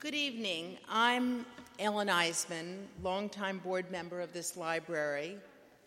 Good evening. I'm Ellen Eisman, longtime board member of this library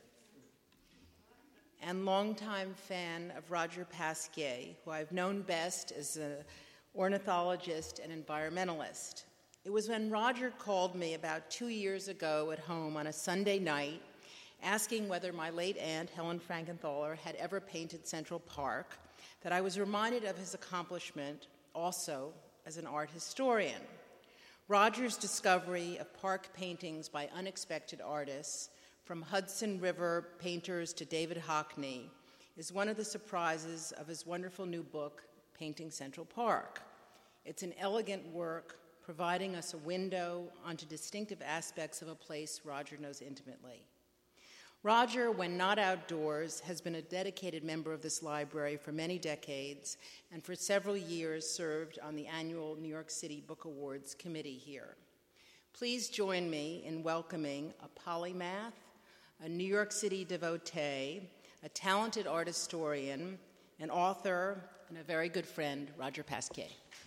and longtime fan of Roger Pasquier, who I've known best as an ornithologist and environmentalist. It was when Roger called me about 2 years ago at home on a Sunday night, asking whether my late aunt, Helen Frankenthaler, had ever painted Central Park, that I was reminded of his accomplishment also as an art historian. Roger's discovery of park paintings by unexpected artists, from Hudson River painters to David Hockney, is one of the surprises of his wonderful new book, Painting Central Park. It's an elegant work providing us a window onto distinctive aspects of a place Roger knows intimately. Roger, when not outdoors, has been a dedicated member of this library for many decades and for several years served on the annual New York City Book Awards committee here. Please join me in welcoming a polymath, a New York City devotee, a talented art historian, an author, and a very good friend, Roger Pasquier.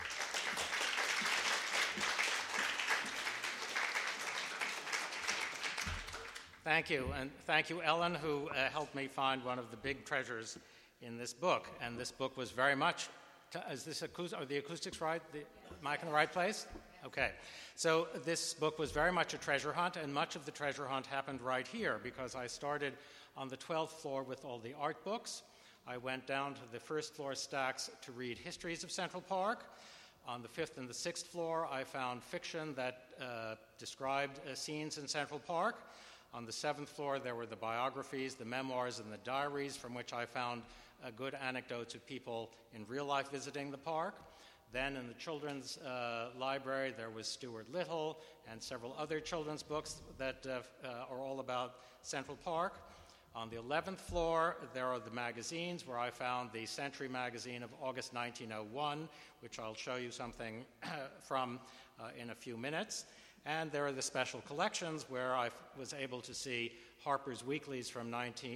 Thank you, and thank you, Ellen, who helped me find one of the big treasures in this book. And this book was very much, is this are the acoustics right? The mic in the right place? Okay. So this book was very much a treasure hunt, and much of the treasure hunt happened right here, because I started on the 12th floor with all the art books. I went down to the first floor stacks to read histories of Central Park. On the 5th and the 6th floor, I found fiction that described scenes in Central Park. On the 7th floor, there were the biographies, the memoirs, and the diaries from which I found good anecdotes of people in real life visiting the park. Then in the children's library, there was Stuart Little and several other children's books that are all about Central Park. On the 11th floor, there are the magazines, where I found the Century magazine of August 1901, which I'll show you something from in a few minutes. And there are the special collections, where I was able to see Harper's Weeklies from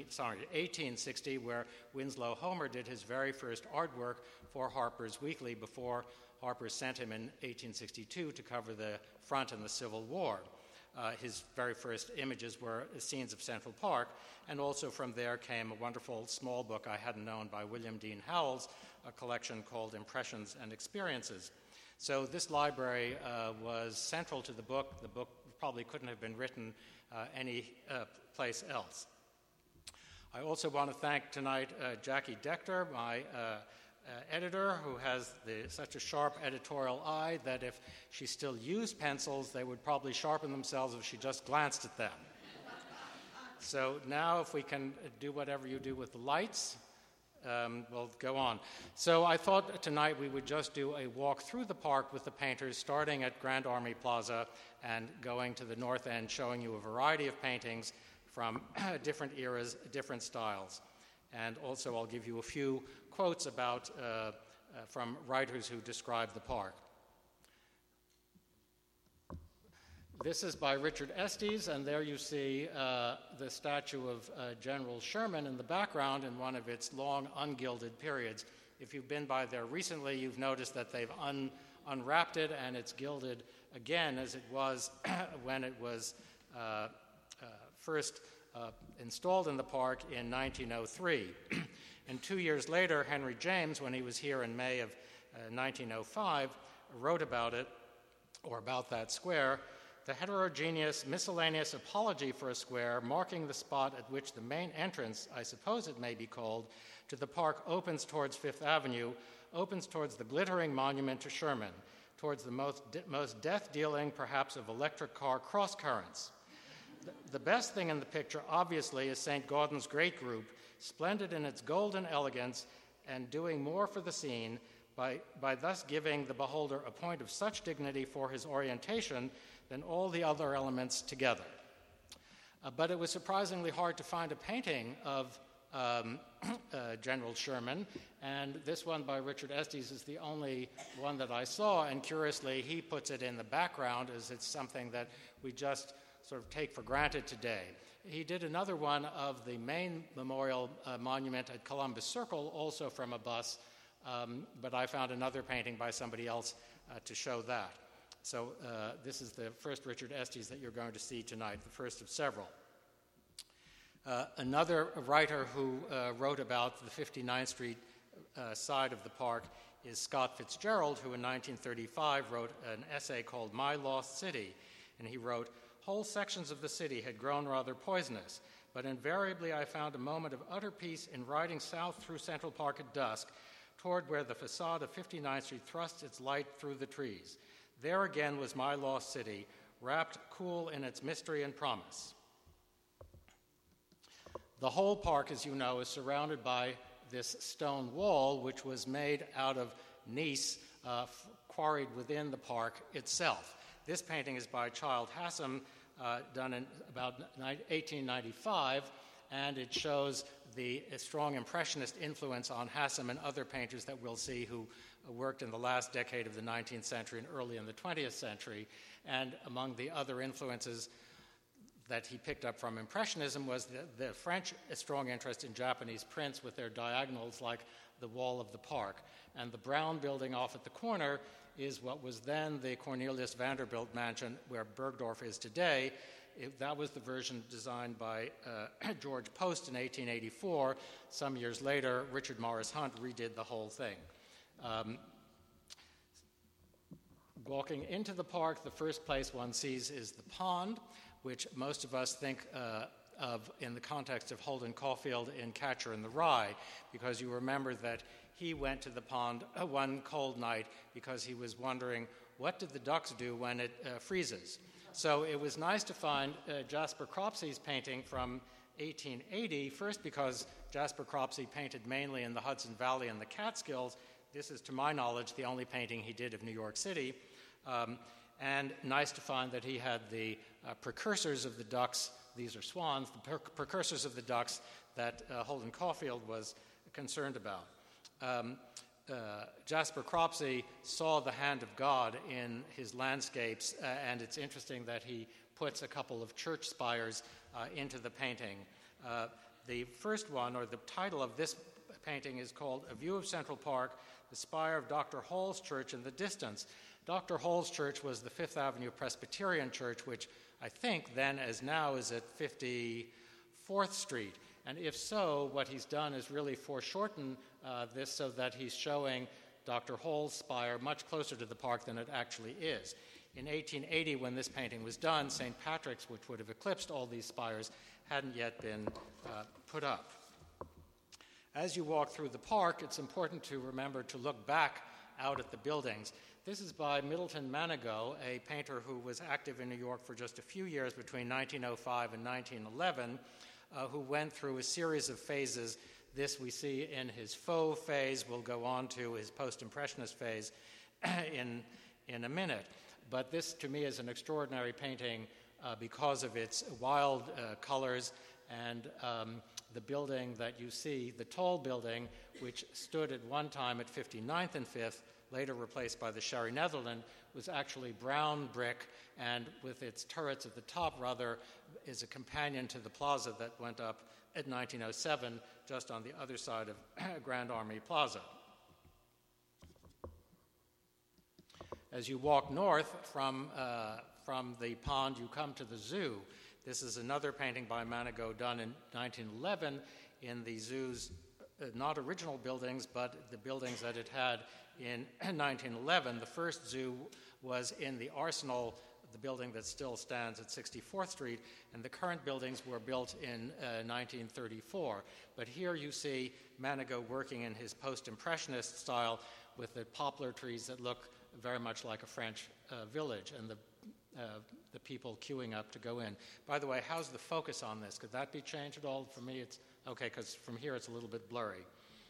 1860, where Winslow Homer did his very first artwork for Harper's Weekly before Harper sent him in 1862 to cover the front in the Civil War. His very first images were scenes of Central Park, and also from there came a wonderful small book I hadn't known by William Dean Howells, a collection called Impressions and Experiences. So this library was central to the book. The book probably couldn't have been written any place else. I also want to thank tonight Jackie Dechter, my editor, who has such a sharp editorial eye that if she still used pencils, they would probably sharpen themselves if she just glanced at them. So now if we can do whatever you do with the lights, we'll go on. So I thought tonight we would just do a walk through the park with the painters, starting at Grand Army Plaza and going to the north end, showing you a variety of paintings from different eras, different styles. And also I'll give you a few quotes about from writers who describe the park. This is by Richard Estes, and there you see the statue of General Sherman in the background in one of its long ungilded periods. If you've been by there recently, you've noticed that they've unwrapped it, and it's gilded again as it was when it was first installed in the park in 1903. And 2 years later, Henry James, when he was here in May of 1905, wrote about it, or about that square, the heterogeneous, miscellaneous apology for a square marking the spot at which the main entrance, I suppose it may be called, to the park opens towards Fifth Avenue, opens towards the glittering monument to Sherman, towards the most death-dealing, perhaps, of electric car cross-currents. The best thing in the picture, obviously, is St. Gaudens's great group, splendid in its golden elegance and doing more for the scene by thus giving the beholder a point of such dignity for his orientation than all the other elements together. But it was surprisingly hard to find a painting of General Sherman, and this one by Richard Estes is the only one that I saw, and curiously he puts it in the background as it's something that we just sort of take for granted today. He did another one of the main memorial monument at Columbus Circle, also from a bus, but I found another painting by somebody else to show that. So this is the first Richard Estes that you're going to see tonight, the first of several. Another writer who wrote about the 59th Street side of the park is Scott Fitzgerald, who in 1935 wrote an essay called My Lost City. And he wrote, "Whole sections of the city had grown rather poisonous, but invariably I found a moment of utter peace in riding south through Central Park at dusk, toward where the facade of 59th Street thrust its light through the trees. There again was my lost city, wrapped cool in its mystery and promise." The whole park, as you know, is surrounded by this stone wall, which was made out of gneiss quarried within the park itself. This painting is by Childe Hassam, done in about 1895, and it shows the strong impressionist influence on Hassam and other painters that we'll see who worked in the last decade of the 19th century and early in the 20th century. And among the other influences that he picked up from Impressionism was the French strong interest in Japanese prints with their diagonals like the wall of the park. And the brown building off at the corner is what was then the Cornelius Vanderbilt mansion where Bergdorf is today. That was the version designed by George Post in 1884. Some years later, Richard Morris Hunt redid the whole thing. Walking into the park, the first place one sees is the pond, which most of us think of in the context of Holden Caulfield in Catcher in the Rye, because you remember that he went to the pond one cold night because he was wondering, what did the ducks do when it freezes? So it was nice to find Jasper Cropsey's painting from 1880, first because Jasper Cropsey painted mainly in the Hudson Valley and the Catskills. This is, to my knowledge, the only painting he did of New York City. And nice to find that he had the precursors of the ducks, these are swans, the precursors of the ducks that Holden Caulfield was concerned about. Jasper Cropsey saw the hand of God in his landscapes, and it's interesting that he puts a couple of church spires into the painting. The first one, or the title of this painting, is called A View of Central Park, the Spire of Dr. Hall's Church in the Distance. Dr. Hall's Church was the Fifth Avenue Presbyterian Church, which I think then as now is at 54th Street. And if so, what he's done is really foreshorten this so that he's showing Dr. Hall's spire much closer to the park than it actually is. In 1880, when this painting was done, St. Patrick's, which would have eclipsed all these spires, hadn't yet been put up. As you walk through the park, it's important to remember to look back out at the buildings. This is by Middleton Manigault, a painter who was active in New York for just a few years between 1905 and 1911, who went through a series of phases. This we see in his faux phase. We'll go on to his post-impressionist phase in a minute. But this, to me, is an extraordinary painting because of its wild colors and the building that you see, the tall building, which stood at one time at 59th and 5th, later replaced by the Sherry Netherland, was actually brown brick, and with its turrets at the top, rather, is a companion to the plaza that went up at 1907, just on the other side of Grand Army Plaza. As you walk north from the pond, you come to the zoo. This is another painting by Manigault done in 1911 in the zoo's not original buildings, but the buildings that it had in 1911. The first zoo was in the Arsenal, the building that still stands at 64th Street, and the current buildings were built in 1934. But here you see Manigault working in his post-impressionist style with the poplar trees that look very much like a French village, and the people queuing up to go in. By the way, how's the focus on this? Could that be changed at all? For me, it's okay, because from here it's a little bit blurry.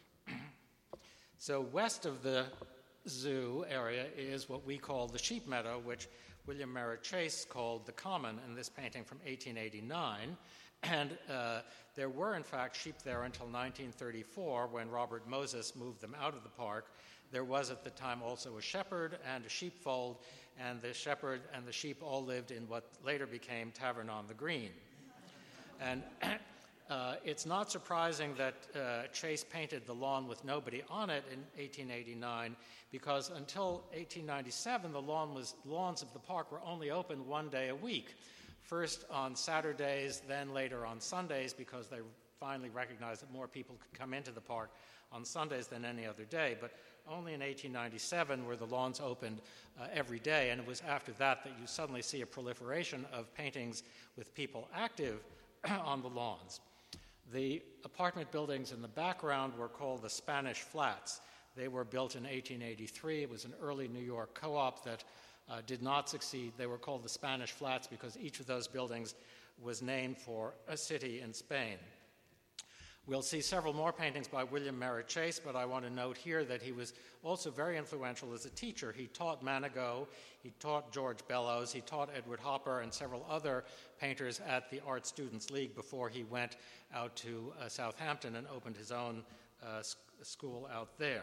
So west of the zoo area is what we call the Sheep Meadow, which William Merritt Chase called the Common in this painting from 1889. And there were, in fact, sheep there until 1934, when Robert Moses moved them out of the park. There was at the time also a shepherd and a sheepfold, and the shepherd and the sheep all lived in what later became Tavern on the Green. And it's not surprising that Chase painted the lawn with nobody on it in 1889, because until 1897, the lawns of the park were only open one day a week, first on Saturdays, then later on Sundays, because they finally recognized that more people could come into the park on Sundays than any other day. But only in 1897 were the lawns opened every day, and it was after that that you suddenly see a proliferation of paintings with people active on the lawns. The apartment buildings in the background were called the Spanish Flats. They were built in 1883. It was an early New York co-op that did not succeed. They were called the Spanish Flats because each of those buildings was named for a city in Spain. We'll see several more paintings by William Merritt Chase, but I want to note here that he was also very influential as a teacher. He taught Manigault, he taught George Bellows, he taught Edward Hopper and several other painters at the Art Students League before he went out to Southampton and opened his own school out there.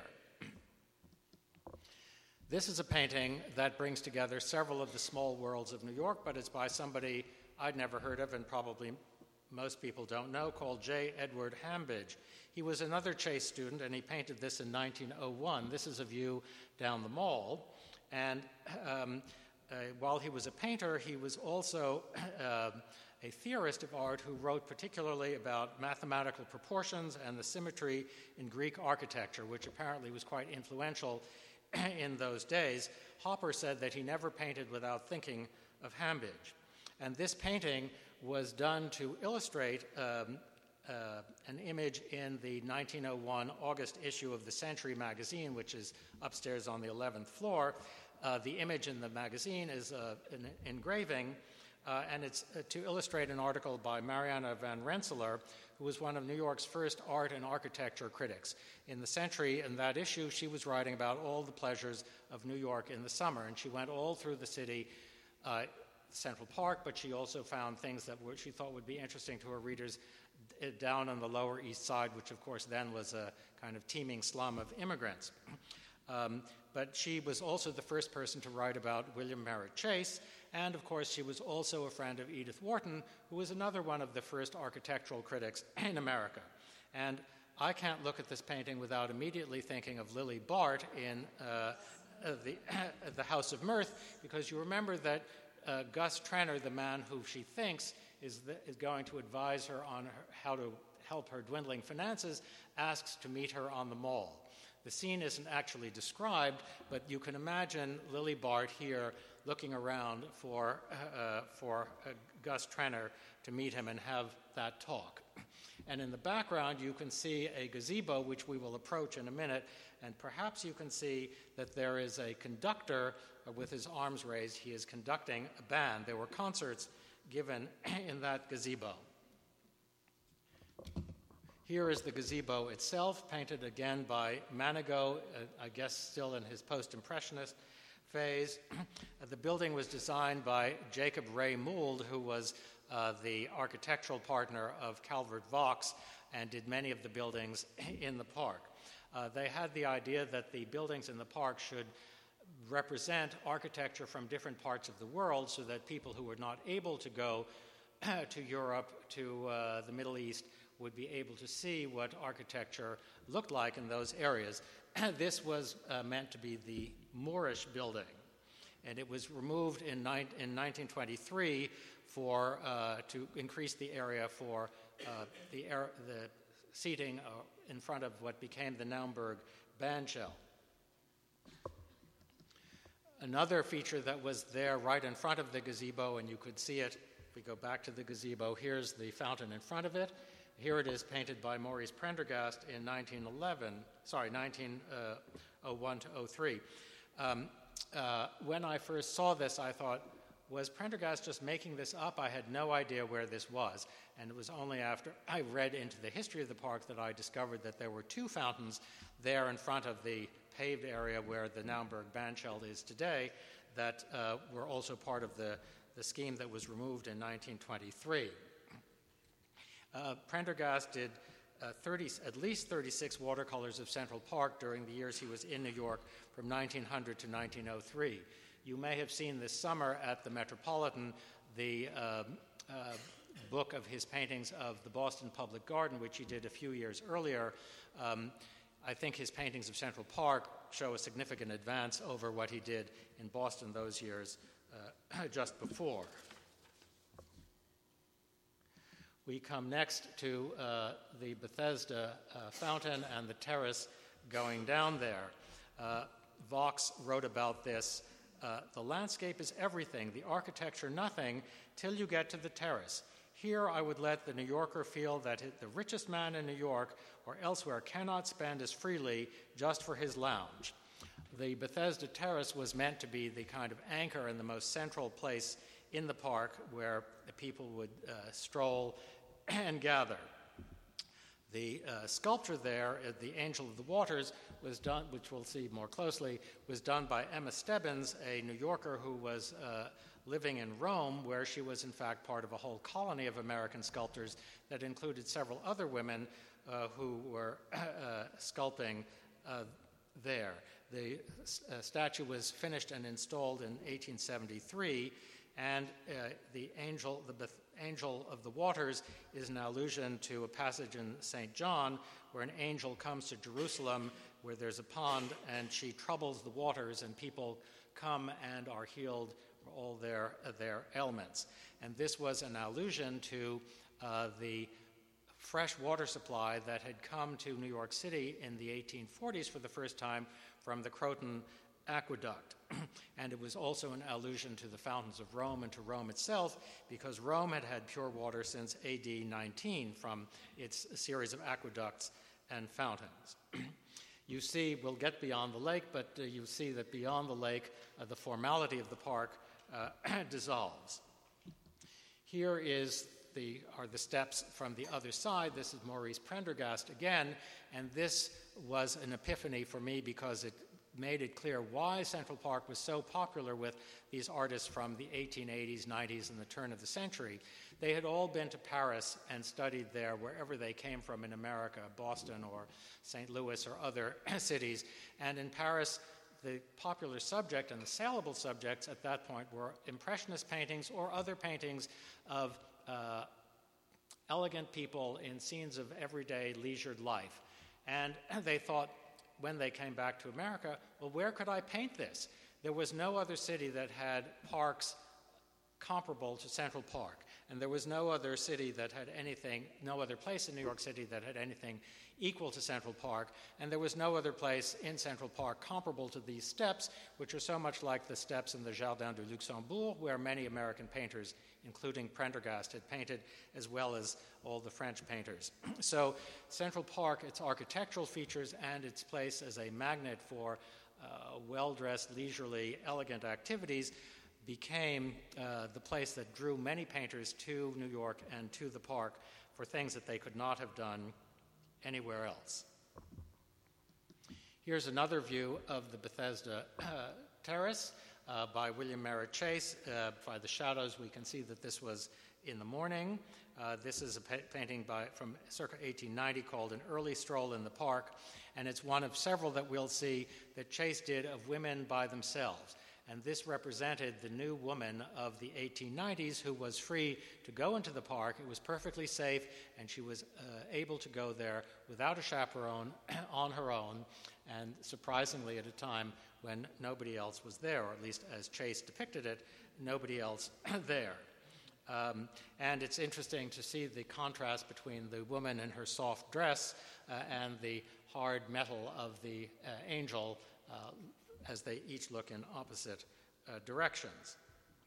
This is a painting that brings together several of the small worlds of New York, but it's by somebody I'd never heard of and probably most people don't know, called J. Edward Hambidge. He was another Chase student, and he painted this in 1901. This is a view down the Mall. And while he was a painter, he was also a theorist of art who wrote particularly about mathematical proportions and the symmetry in Greek architecture, which apparently was quite influential in those days. Hopper said that he never painted without thinking of Hambidge. And this painting was done to illustrate an image in the 1901 August issue of the Century magazine, which is upstairs on the 11th floor. The image in the magazine is an engraving, and it's to illustrate an article by Mariana van Rensselaer, who was one of New York's first art and architecture critics. In the Century, in that issue, she was writing about all the pleasures of New York in the summer, and she went all through the city, Central Park, but she also found things that she thought would be interesting to her readers down on the Lower East Side, which of course then was a kind of teeming slum of immigrants. But she was also the first person to write about William Merritt Chase, and of course she was also a friend of Edith Wharton, who was another one of the first architectural critics in America. And I can't look at this painting without immediately thinking of Lily Bart in the House of Mirth, because you remember that Gus Trenner, the man who she thinks is going to advise her on how to help her dwindling finances, asks to meet her on the Mall. The scene isn't actually described, but you can imagine Lily Bart here looking around for Gus Trenner to meet him and have that talk. And in the background, you can see a gazebo, which we will approach in a minute, and perhaps you can see that there is a conductor with his arms raised. He is conducting a band. There were concerts given in that gazebo. Here is the gazebo itself, painted again by Manigault, I guess still in his post-impressionist phase. The building was designed by Jacob Ray Mould, who was the architectural partner of Calvert Vaux and did many of the buildings in the park. They had the idea that the buildings in the park should represent architecture from different parts of the world so that people who were not able to go to Europe, to the Middle East, would be able to see what architecture looked like in those areas. This was meant to be the Moorish building, and it was removed in 1923 to increase the area for the seating in front of what became the Naumburg bandshell. Another feature that was there right in front of the gazebo, and you could see it if we go back to the gazebo, here's the fountain in front of it. Here it is, painted by Maurice Prendergast in 1901 to 03. When I first saw this, I thought, was Prendergast just making this up? I had no idea where this was. And it was only after I read into the history of the park that I discovered that there were two fountains there in front of the paved area where the Naumburg bandshell is today that were also part of the scheme that was removed in 1923. Prendergast did at least 36 watercolors of Central Park during the years he was in New York from 1900 to 1903. You may have seen this summer at the Metropolitan the book of his paintings of the Boston Public Garden, which he did a few years earlier, I think his paintings of Central Park show a significant advance over what he did in Boston those years just before. We come next to the Bethesda fountain and the terrace going down there. Vaux wrote about this. The landscape is everything, the architecture nothing, till you get to the terrace. Here I would let the New Yorker feel that the richest man in New York or elsewhere cannot spend as freely just for his lounge. The Bethesda Terrace was meant to be the kind of anchor and the most central place in the park where the people would stroll and gather. The sculpture there, the Angel of the Waters, was done, which we'll see more closely, was done by Emma Stebbins, a New Yorker who was living in Rome, where she was in fact part of a whole colony of American sculptors that included several other women who were sculpting there. The statue was finished and installed in 1873, and the Angel of the Waters is an allusion to a passage in St. John where an angel comes to Jerusalem where there's a pond and she troubles the waters and people come and are healed for all their ailments. And this was an allusion to the fresh water supply that had come to New York City in the 1840s for the first time from the Croton Aqueduct. And it was also an allusion to the fountains of Rome and to Rome itself, because Rome had had pure water since AD 19 from its series of aqueducts and fountains. You see, we'll get beyond the lake, but you see that beyond the lake, the formality of the park dissolves. Here are the steps from the other side. This is Maurice Prendergast again, and this was an epiphany for me because it made it clear why Central Park was so popular with these artists from the 1880s, 90s, and the turn of the century. They had all been to Paris and studied there wherever they came from in America, Boston or St. Louis or other cities. And in Paris, the popular subject and the saleable subjects at that point were Impressionist paintings or other paintings of elegant people in scenes of everyday leisured life. And they thought, when they came back to America, well, where could I paint this? There was no other city that had parks comparable to Central Park, and there was no other city that had anything, no other place in New York City that had anything equal to Central Park, and there was no other place in Central Park comparable to these steps, which are so much like the steps in the Jardin du Luxembourg, where many American painters, including Prendergast, had painted, as well as all the French painters. So Central Park, its architectural features and its place as a magnet for well-dressed, leisurely, elegant activities became the place that drew many painters to New York and to the park for things that they could not have done anywhere else. Here's another view of the Bethesda Terrace by William Merritt Chase. By the shadows, we can see that this was in the morning. This is a painting from circa 1890 called An Early Stroll in the Park, and it's one of several that we'll see that Chase did of women by themselves. And this represented the new woman of the 1890s who was free to go into the park. It was perfectly safe, and she was able to go there without a chaperone on her own, and surprisingly at a time when nobody else was there, or at least as Chase depicted it, nobody else there. And it's interesting to see the contrast between the woman in her soft dress and the hard metal of the angel as they each look in opposite directions.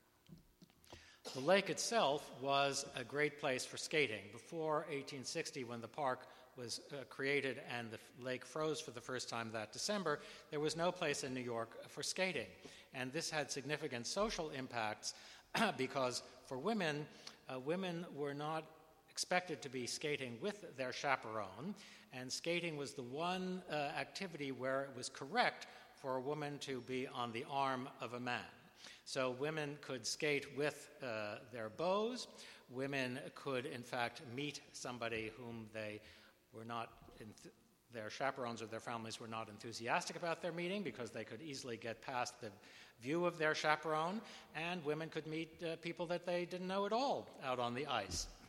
The lake itself was a great place for skating. Before 1860, when the park was created and the lake froze for the first time that December, there was no place in New York for skating. And this had significant social impacts because for women, women were not expected to be skating with their chaperone, and skating was the one activity where it was correct for a woman to be on the arm of a man. So women could skate with their beaux. Women could, in fact, meet somebody whom they were not, their chaperones or their families were not enthusiastic about their meeting because they could easily get past the view of their chaperone, and women could meet people that they didn't know at all out on the ice.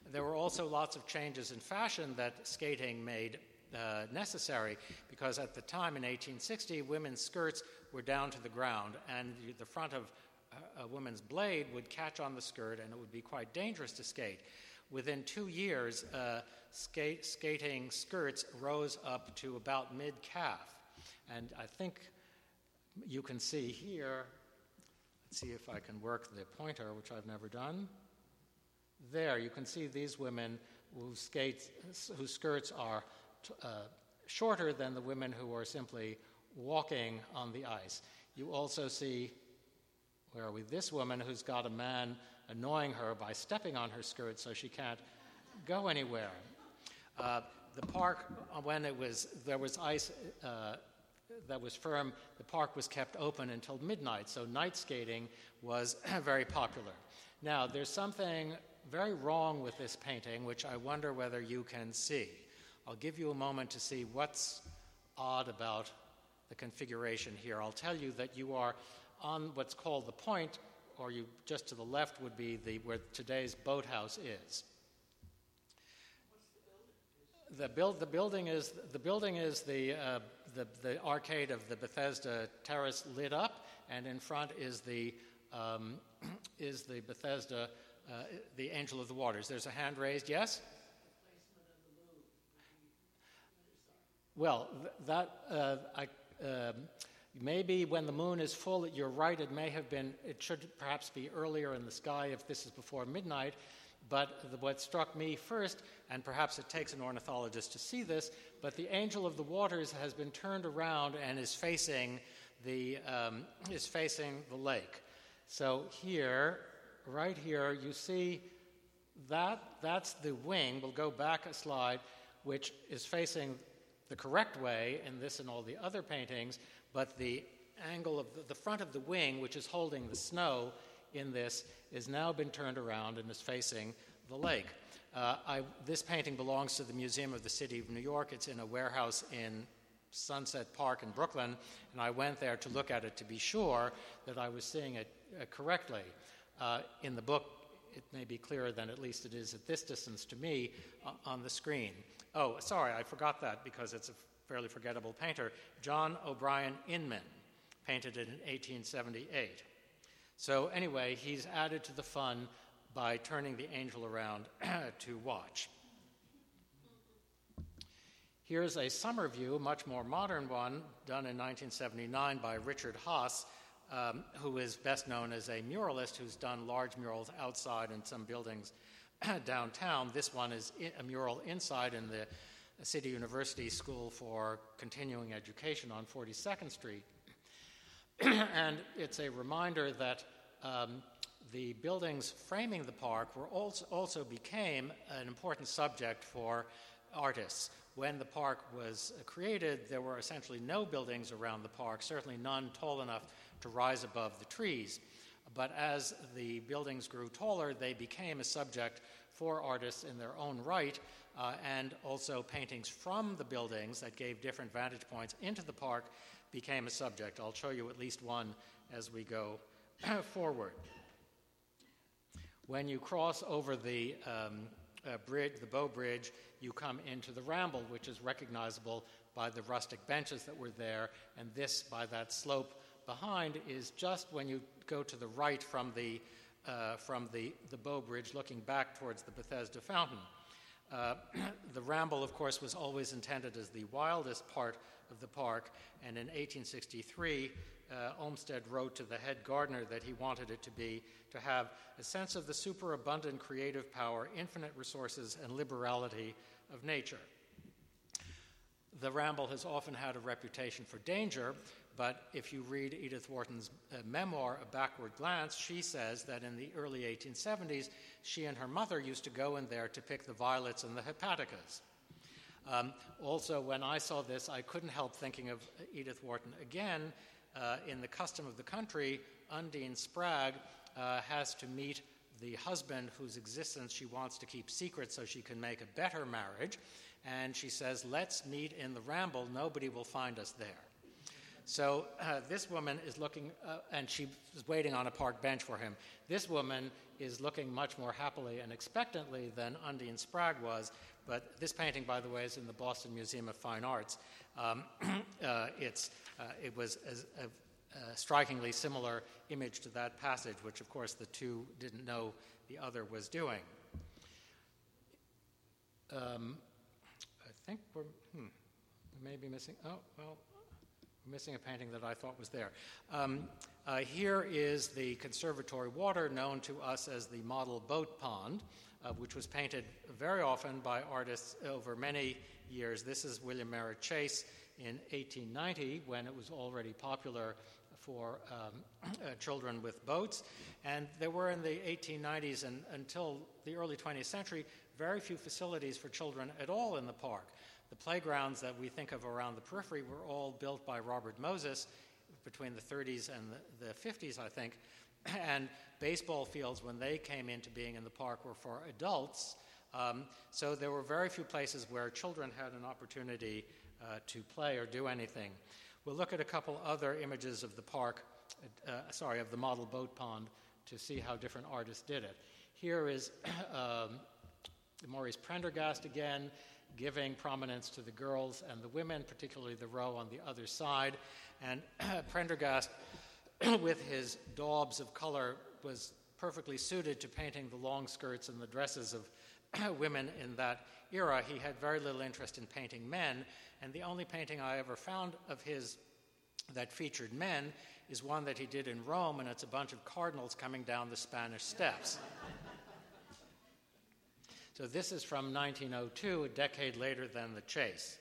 There were also lots of changes in fashion that skating made necessary, because at the time in 1860, women's skirts were down to the ground, and the front of a woman's blade would catch on the skirt, and it would be quite dangerous to skate. Within 2 years, skating skirts rose up to about mid-calf. And I think you can see here, let's see if I can work the pointer, which I've never done. There, you can see these women whose skirts are shorter than the women who are simply walking on the ice. You also see, where are we, this woman who's got a man annoying her by stepping on her skirt so she can't go anywhere. The park, when there was ice that was firm, the park was kept open until midnight, so night skating was very popular. Now, there's something very wrong with this painting, which I wonder whether you can see. I'll give you a moment to see what's odd about the configuration here. I'll tell you that you are on what's called the point, or you just to the left would be where today's boathouse is. The building is the arcade of the Bethesda Terrace lit up, and in front is the Bethesda, the Angel of the Waters. There's a hand raised. Yes. Well, maybe when the moon is full, you're right, it should perhaps be earlier in the sky if this is before midnight, but what struck me first, and perhaps it takes an ornithologist to see this, but the Angel of the Waters has been turned around and is facing the lake. So here, right here, you see that's the wing. We'll go back a slide, which is facing the correct way in this and all the other paintings, but the angle of the front of the wing, which is holding the snow in this, is now been turned around and is facing the lake. This painting belongs to the Museum of the City of New York. It's in a warehouse in Sunset Park in Brooklyn, and I went there to look at it to be sure that I was seeing it correctly. In the book, it may be clearer than at least it is at this distance to me on the screen. Oh, sorry, I forgot that because it's a fairly forgettable painter. John O'Brien Inman painted it in 1878. So anyway, he's added to the fun by turning the angel around to watch. Here's a summer view, a much more modern one, done in 1979 by Richard Haas, who is best known as a muralist who's done large murals outside in some buildings downtown. This one is a mural inside in the City University School for Continuing Education on 42nd Street. And it's a reminder that the buildings framing the park also became an important subject for artists. When the park was created, there were essentially no buildings around the park, certainly none tall enough to rise above the trees. But as the buildings grew taller, they became a subject for artists in their own right, and also paintings from the buildings that gave different vantage points into the park became a subject. I'll show you at least one as we go forward. When you cross over the bridge, the Bow Bridge, you come into the Ramble, which is recognizable by the rustic benches that were there, and this, by that slope behind, is just when you go to the right from the Bow Bridge, looking back towards the Bethesda Fountain. The Ramble, of course, was always intended as the wildest part of the park, and in 1863, Olmsted wrote to the head gardener that he wanted it to have a sense of the superabundant creative power, infinite resources, and liberality of nature. The Ramble has often had a reputation for danger, but if you read Edith Wharton's memoir, A Backward Glance, she says that in the early 1870s, she and her mother used to go in there to pick the violets and the hepaticas. Also, when I saw this, I couldn't help thinking of Edith Wharton again. In The Custom of the Country, Undine Spragg has to meet the husband whose existence she wants to keep secret so she can make a better marriage, and she says, "Let's meet in the Ramble, nobody will find us there." So this woman is looking, and she was waiting on a park bench for him. This woman is looking much more happily and expectantly than Undine Spragg was. But this painting, by the way, is in the Boston Museum of Fine Arts. It was a strikingly similar image to that passage, which, of course, the two didn't know the other was doing. I think we may be missing. Oh, well. Missing a painting that I thought was there. Here is the conservatory water, known to us as the model boat pond, which was painted very often by artists over many years. This is William Merritt Chase in 1890, when it was already popular for children with boats. And there were in the 1890s and until the early 20th century very few facilities for children at all in the park. The playgrounds that we think of around the periphery were all built by Robert Moses between the 30s and the 50s, I think. And baseball fields, when they came into being in the park, were for adults. So there were very few places where children had an opportunity to play or do anything. We'll look at a couple other images of the park, of the model boat pond, to see how different artists did it. Here is Maurice Prendergast again, giving prominence to the girls and the women, particularly the row on the other side. And Prendergast, with his daubs of color, was perfectly suited to painting the long skirts and the dresses of women in that era. He had very little interest in painting men, and the only painting I ever found of his that featured men is one that he did in Rome, and it's a bunch of cardinals coming down the Spanish steps. So this is from 1902, a decade later than the Chase.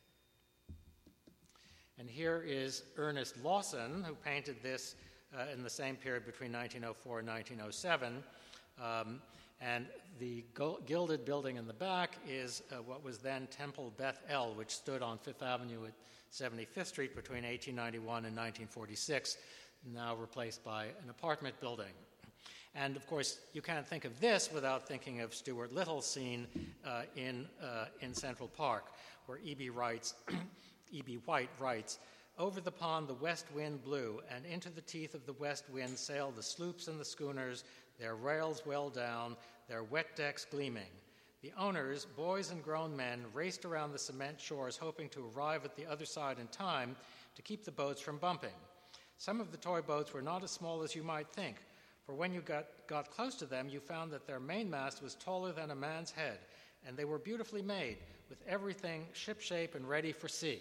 And here is Ernest Lawson, who painted this in the same period between 1904 and 1907. And the gilded building in the back is what was then Temple Beth El, which stood on Fifth Avenue at 75th Street between 1891 and 1946, now replaced by an apartment building. And, of course, you can't think of this without thinking of Stuart Little's scene in Central Park, where E.B. White writes, "Over the pond the west wind blew, and into the teeth of the west wind sailed the sloops and the schooners, their rails well down, their wet decks gleaming. The owners, boys and grown men, raced around the cement shores, hoping to arrive at the other side in time to keep the boats from bumping. Some of the toy boats were not as small as you might think, for when you got close to them, you found that their mainmast was taller than a man's head, and they were beautifully made, with everything shipshape and ready for sea."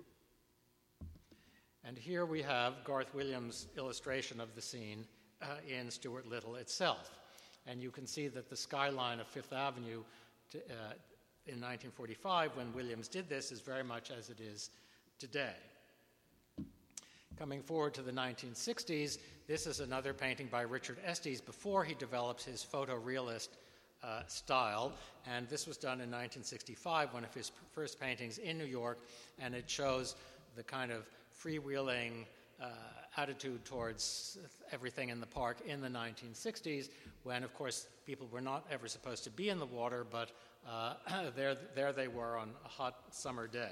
And here we have Garth Williams' illustration of the scene in Stuart Little itself. And you can see that the skyline of Fifth Avenue in 1945, when Williams did this, is very much as it is today. Coming forward to the 1960s, this is another painting by Richard Estes before he develops his photorealist style, and this was done in 1965, one of his first paintings in New York, and it shows the kind of freewheeling attitude towards everything in the park in the 1960s, when, of course, people were not ever supposed to be in the water, but there they were on a hot summer day.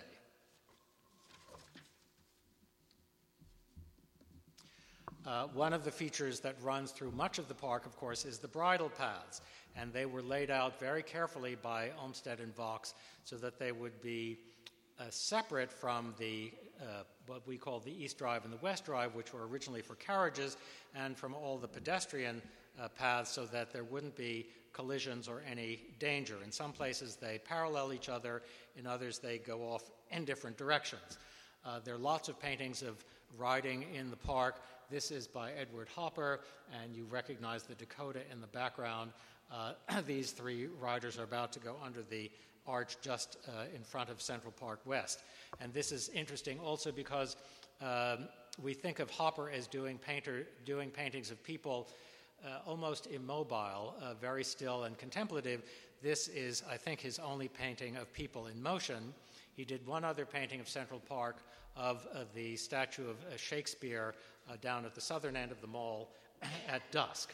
One of the features that runs through much of the park, of course, is the bridle paths, and they were laid out very carefully by Olmsted and Vaux so that they would be separate from the what we call the East Drive and the West Drive, which were originally for carriages, and from all the pedestrian paths so that there wouldn't be collisions or any danger. In some places they parallel each other, in others they go off in different directions. There are lots of paintings of riding in the park. This is by Edward Hopper, and you recognize the Dakota in the background. These three riders are about to go under the arch just in front of Central Park West. And this is interesting also because we think of Hopper as doing paintings of people almost immobile, very still and contemplative. This is, I think, his only painting of people in motion. He did one other painting of Central Park of the statue of Shakespeare down at the southern end of the mall at dusk.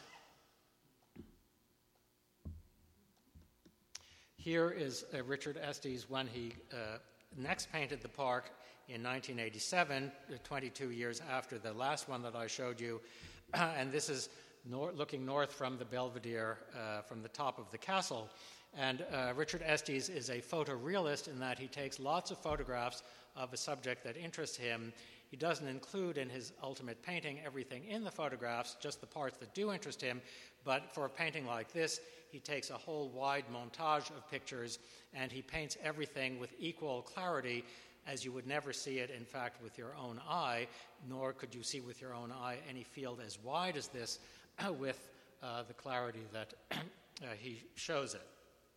Here is Richard Estes when he next painted the park in 1987, 22 years after the last one that I showed you. And this is looking north from the Belvedere, from the top of the castle. And Richard Estes is a photorealist in that he takes lots of photographs of a subject that interests him. He doesn't include in his ultimate painting everything in the photographs, just the parts that do interest him. But for a painting like this, he takes a whole wide montage of pictures and he paints everything with equal clarity, as you would never see it, in fact, with your own eye, nor could you see with your own eye any field as wide as this with the clarity that he shows it.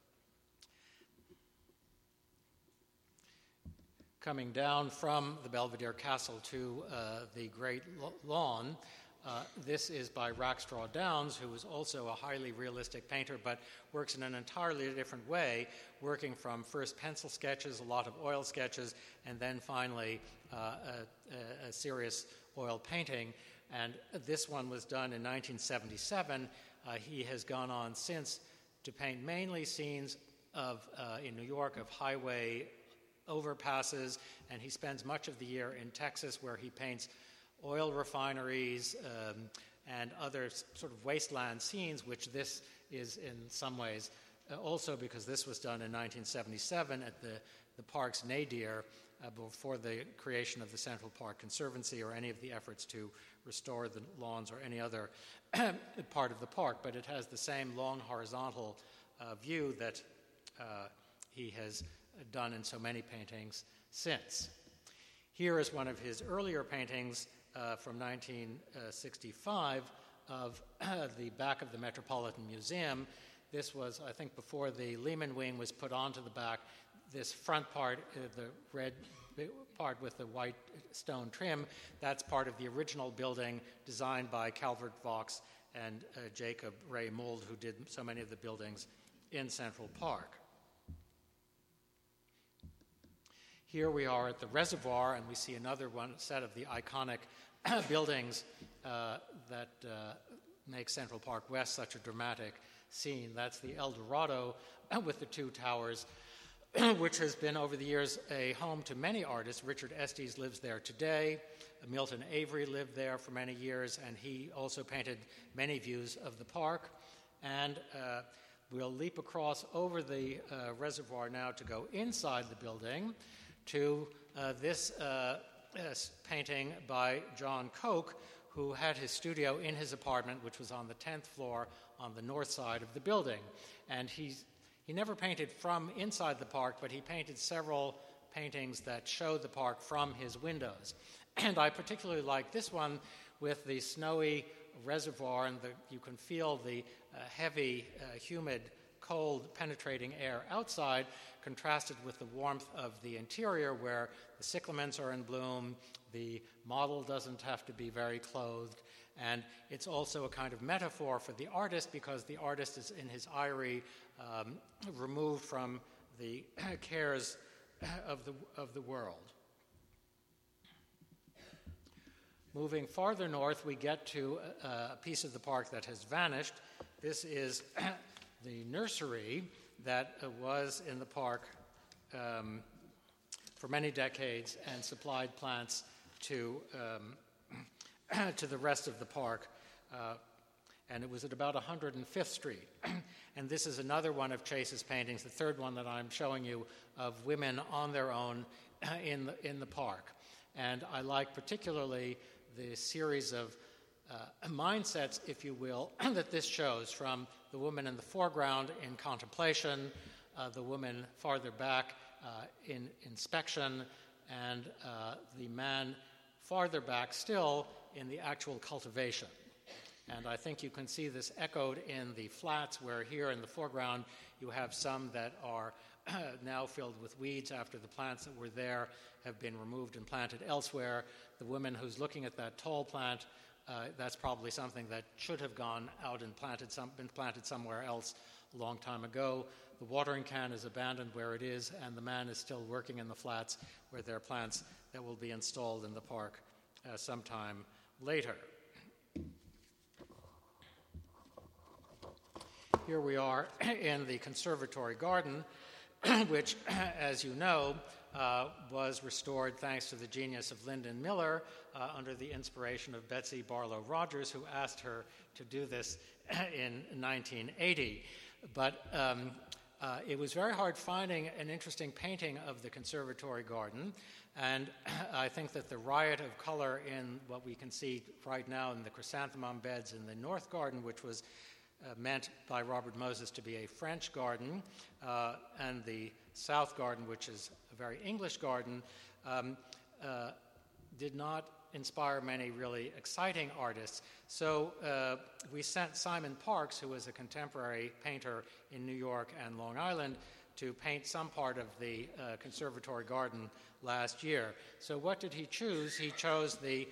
Coming down from the Belvedere Castle to the Great Lawn, this is by Rackstraw Downs, who is also a highly realistic painter, but works in an entirely different way, working from first pencil sketches, a lot of oil sketches, and then finally a serious oil painting. And this one was done in 1977. He has gone on since to paint mainly scenes of in New York of highway overpasses, and he spends much of the year in Texas, where he paints oil refineries and other sort of wasteland scenes, which this is in some ways also because this was done in 1977 at the park's nadir before the creation of the Central Park Conservancy or any of the efforts to restore the lawns or any other part of the park. But it has the same long horizontal view that he has done in so many paintings since. Here is one of his earlier paintings from 1965 of the back of the Metropolitan Museum. This was, I think, before the Lehman wing was put onto the back. This front part, the red part with the white stone trim, that's part of the original building designed by Calvert Vaux and Jacob Ray Mould, who did so many of the buildings in Central Park. Here we are at the reservoir, and we see another set of the iconic buildings that make Central Park West such a dramatic scene. That's the El Dorado with the two towers, which has been over the years a home to many artists. Richard Estes lives there today. Milton Avery lived there for many years, and he also painted many views of the park. And we'll leap across over the reservoir now to go inside the building to this painting by John Koch, who had his studio in his apartment, which was on the 10th floor on the north side of the building. And he never painted from inside the park, but he painted several paintings that show the park from his windows. And I particularly like this one with the snowy reservoir, and you can feel the heavy, humid, cold, penetrating air outside, contrasted with the warmth of the interior, where the cyclamens are in bloom, the model doesn't have to be very clothed, and it's also a kind of metaphor for the artist, because the artist is in his eyrie, removed from the cares of the world. Moving farther north, we get to a piece of the park that has vanished. This is the nursery that was in the park for many decades and supplied plants to the rest of the park. And it was at about 105th Street. And this is another one of Chase's paintings, the third one that I'm showing you, of women on their own in the park. And I like particularly the series of mindsets, if you will, that this shows, from the woman in the foreground in contemplation, the woman farther back in inspection, and the man farther back still in the actual cultivation. And I think you can see this echoed in the flats, where here in the foreground you have some that are now filled with weeds after the plants that were there have been removed and planted elsewhere. The woman who's looking at that tall plant, that's probably something that should have gone out and been planted somewhere else a long time ago. The watering can is abandoned where it is, and the man is still working in the flats where there are plants that will be installed in the park sometime later. Here we are in the conservatory garden, which, as you know, was restored thanks to the genius of Lyndon Miller under the inspiration of Betsy Barlow Rogers, who asked her to do this in 1980. But it was very hard finding an interesting painting of the conservatory garden, and I think that the riot of color in what we can see right now in the chrysanthemum beds in the North Garden, which was meant by Robert Moses to be a French garden, and the South Garden, which is a very English garden, did not inspire many really exciting artists. So we sent Simon Parks, who was a contemporary painter in New York and Long Island, to paint some part of the conservatory garden last year. So what did he choose? He chose the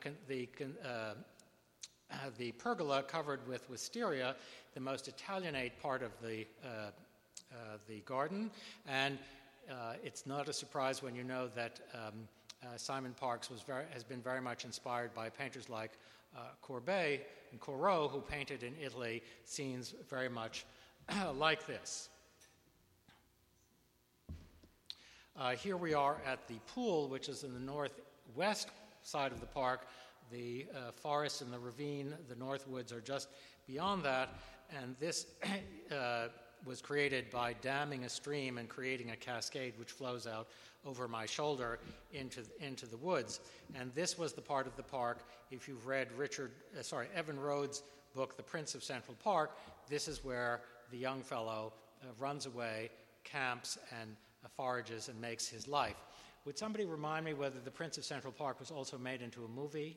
pergola covered with wisteria, the most Italianate part of the garden, and it's not a surprise when you know that Simon Parks has been very much inspired by painters like Courbet and Corot, who painted in Italy scenes very much like this. Here we are at the pool, which is in the northwest side of the park. The forest and the ravine, the North Woods, are just beyond that, and this was created by damming a stream and creating a cascade which flows out over my shoulder into the woods. And this was the part of the park, if you've read Evan Rhodes' book, The Prince of Central Park, this is where the young fellow runs away, camps, and forages and makes his life. Would somebody remind me whether The Prince of Central Park was also made into a movie?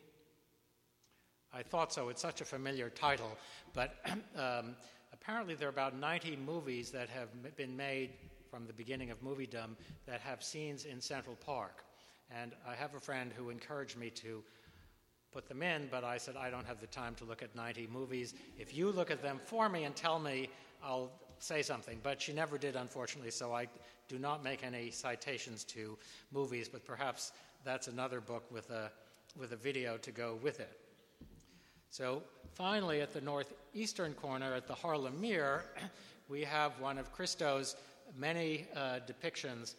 I thought so. It's such a familiar title. But apparently there are about 90 movies that have been made from the beginning of moviedom that have scenes in Central Park. And I have a friend who encouraged me to put them in, but I said I don't have the time to look at 90 movies. If you look at them for me and tell me, I'll say something. But she never did, unfortunately, so I do not make any citations to movies, but perhaps that's another book with a video to go with it. So finally, at the northeastern corner, at the Harlem Mere, we have one of Christo's many depictions.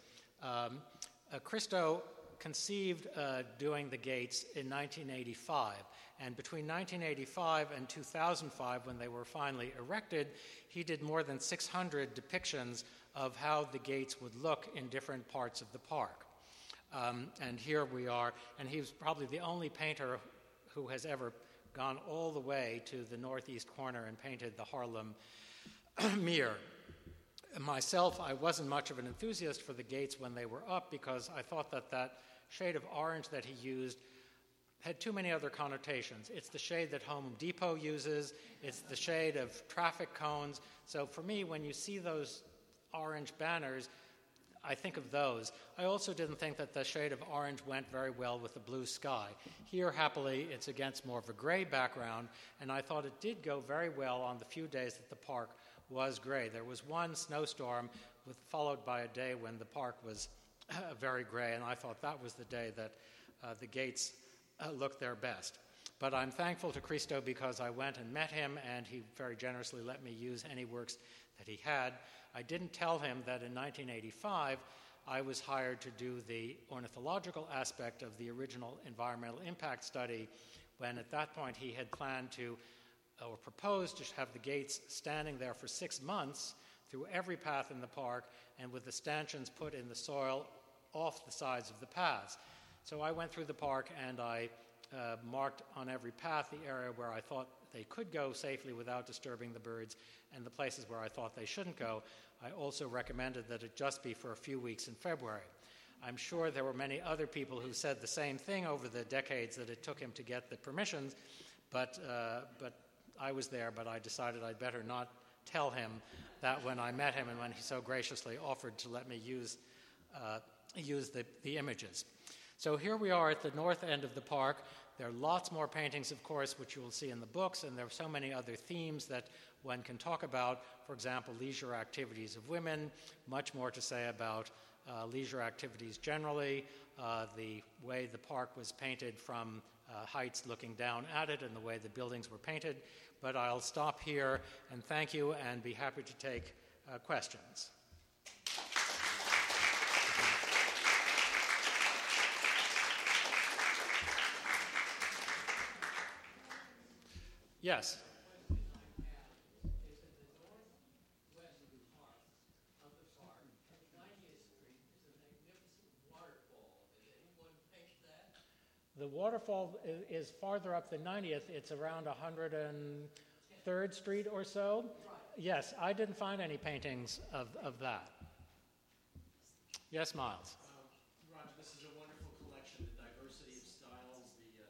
Christo conceived doing the gates in 1985, and between 1985 and 2005, when they were finally erected, he did more than 600 depictions of how the gates would look in different parts of the park. And here we are, and he was probably the only painter who has ever gone all the way to the northeast corner and painted the Harlem Mere. Myself, I wasn't much of an enthusiast for the gates when they were up because I thought that shade of orange that he used had too many other connotations. It's the shade that Home Depot uses. It's the shade of traffic cones. So for me, when you see those orange banners, I think of those. I also didn't think that the shade of orange went very well with the blue sky. Here, happily, it's against more of a gray background, and I thought it did go very well on the few days that the park was gray. There was one snowstorm followed by a day when the park was very gray, and I thought that was the day that the gates looked their best. But I'm thankful to Christo because I went and met him, and he very generously let me use any works that he had. I didn't tell him that in 1985 I was hired to do the ornithological aspect of the original environmental impact study, when at that point he had planned to, or proposed to have the gates standing there for 6 months through every path in the park and with the stanchions put in the soil off the sides of the paths. So I went through the park and I marked on every path the area where I thought they could go safely without disturbing the birds and the places where I thought they shouldn't go. I also recommended that it just be for a few weeks in February. I'm sure there were many other people who said the same thing over the decades that it took him to get the permissions, but I was there, but I decided I'd better not tell him that when I met him and when he so graciously offered to let me use the images. So here we are at the north end of the park. There are lots more paintings, of course, which you will see in the books, and there are so many other themes that one can talk about. For example, leisure activities of women, much more to say about leisure activities generally, the way the park was painted from heights looking down at it, and the way the buildings were painted. But I'll stop here and thank you and be happy to take questions. Yes. The waterfall is farther up than 90th. It's around 103rd Street or so. Yes, I didn't find any paintings of that. Yes, Miles. Roger, this is a wonderful collection, the diversity of styles, the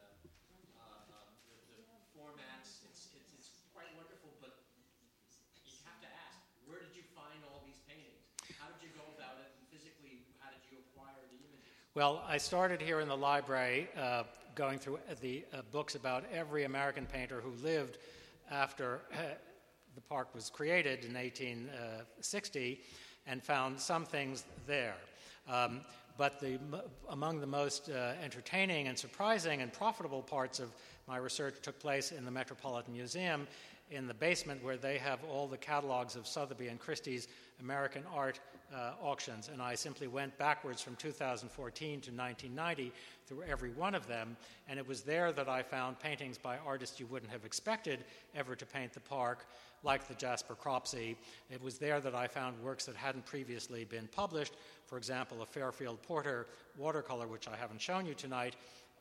formats. It's quite wonderful, but you have to ask, where did you find all these paintings? How did you go about it, and physically, how did you acquire the images? Well, I started here in the library going through the books about every American painter who lived after the park was created in 1860 and found some things there. But among the most entertaining and surprising and profitable parts of my research took place in the Metropolitan Museum in the basement, where they have all the catalogs of Sotheby and Christie's American art auctions. And I simply went backwards from 2014 to 1990 through every one of them. And it was there that I found paintings by artists you wouldn't have expected ever to paint the park, like the Jasper Cropsey. It was there that I found works that hadn't previously been published. For example, a Fairfield Porter watercolor, which I haven't shown you tonight,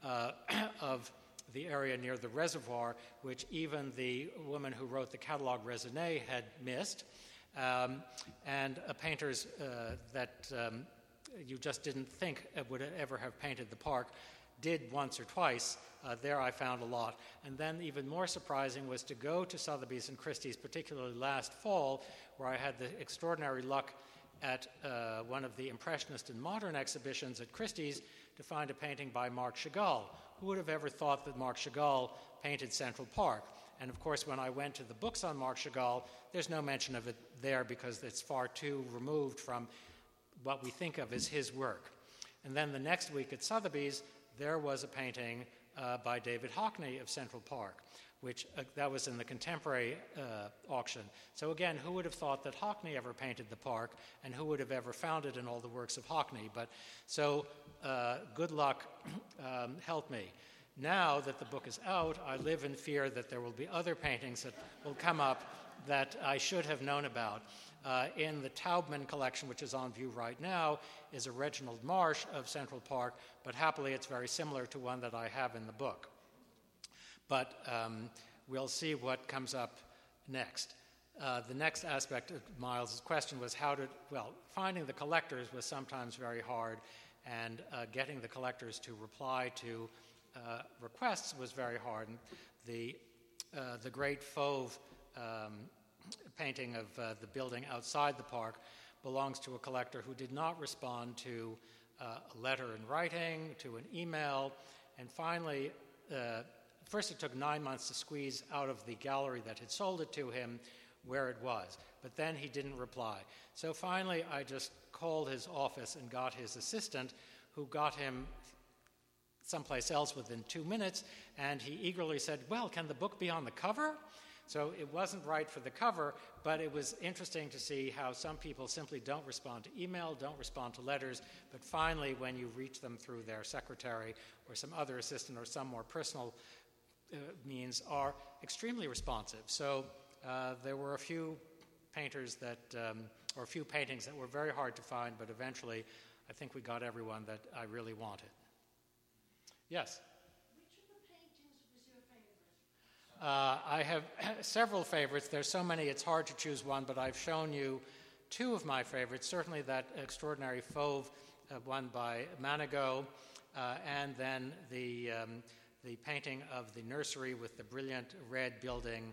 of the area near the reservoir, which even the woman who wrote the catalog, Resonnet, had missed, and painters that you just didn't think would ever have painted the park did once or twice. There I found a lot. And then even more surprising was to go to Sotheby's and Christie's, particularly last fall, where I had the extraordinary luck at one of the Impressionist and Modern exhibitions at Christie's to find a painting by Marc Chagall. Who would have ever thought that Marc Chagall painted Central Park? And of course, when I went to the books on Marc Chagall, there's no mention of it there because it's far too removed from what we think of as his work. And then the next week at Sotheby's, there was a painting by David Hockney of Central Park, which that was in the contemporary auction. So again, who would have thought that Hockney ever painted the park, and who would have ever found it in all the works of Hockney? But so good luck helped me. Now that the book is out, I live in fear that there will be other paintings that will come up that I should have known about. In the Taubman collection, which is on view right now, is a Reginald Marsh of Central Park, but happily it's very similar to one that I have in the book. But we'll see what comes up next. The next aspect of Miles' question was finding the collectors was sometimes very hard, and getting the collectors to reply to requests was very hard. And the great Fauve painting of the building outside the park belongs to a collector who did not respond to a letter in writing, to an email, and finally, first it took 9 months to squeeze out of the gallery that had sold it to him where it was, but then he didn't reply. So finally, I just called his office and got his assistant, who got him someplace else within 2 minutes, and he eagerly said, well, can the book be on the cover? So it wasn't right for the cover, but it was interesting to see how some people simply don't respond to email, don't respond to letters, but finally, when you reach them through their secretary or some other assistant or some more personal means, are extremely responsive. So there were a few painters that, or a few paintings that were very hard to find, but eventually I think we got everyone that I really wanted. Yes? Which of the paintings was your favorite? I have several favorites. There's so many it's hard to choose one, but I've shown you two of my favorites. Certainly that extraordinary Fauve one by Manigault, and then the painting of the nursery with the brilliant red building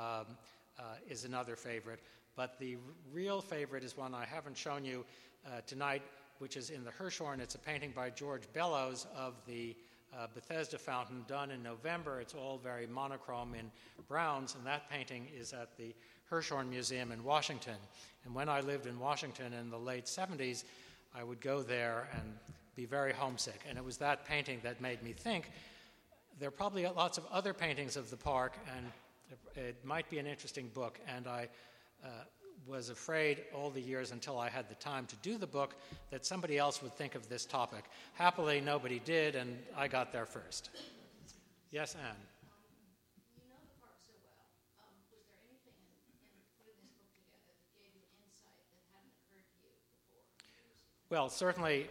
is another favorite. But the real favorite is one I haven't shown you tonight, which is in the Hirshhorn. It's a painting by George Bellows of the Bethesda fountain done in November. It's all very monochrome in browns, and that painting is at the Hirshhorn Museum in Washington. And when I lived in Washington in the late 70s, I would go there and be very homesick. And it was that painting that made me think there are probably lots of other paintings of the park, and it might be an interesting book. And I was afraid all the years until I had the time to do the book that somebody else would think of this topic. Happily, nobody did, and I got there first. Yes, Anne? You know the park so Well, certainly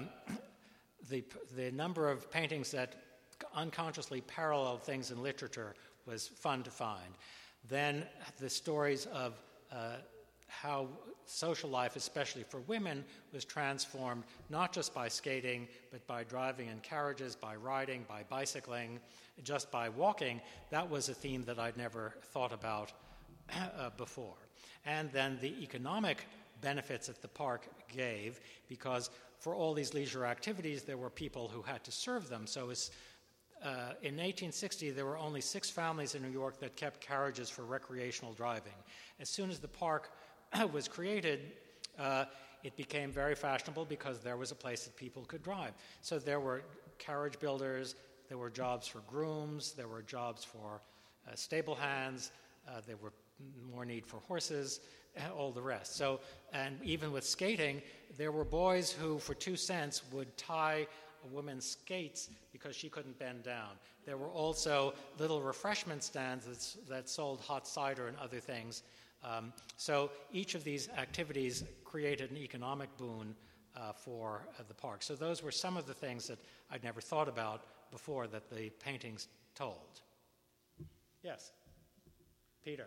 the number of paintings that unconsciously parallel things in literature was fun to find. Then the stories of how social life, especially for women, was transformed not just by skating, but by driving in carriages, by riding, by bicycling, just by walking. That was a theme that I'd never thought about before. And then the economic benefits that the park gave, because for all these leisure activities, there were people who had to serve them. So in 1860, there were only 6 families in New York that kept carriages for recreational driving. As soon as the park was created, it became very fashionable because there was a place that people could drive. So there were carriage builders, there were jobs for grooms, there were jobs for stable hands, there were more need for horses, all the rest. So, and even with skating, there were boys who, for 2 cents, would tie a woman's skates because she couldn't bend down. There were also little refreshment stands that sold hot cider and other things. So each of these activities created an economic boon for the park. So those were some of the things that I'd never thought about before that the paintings told. Yes, Peter.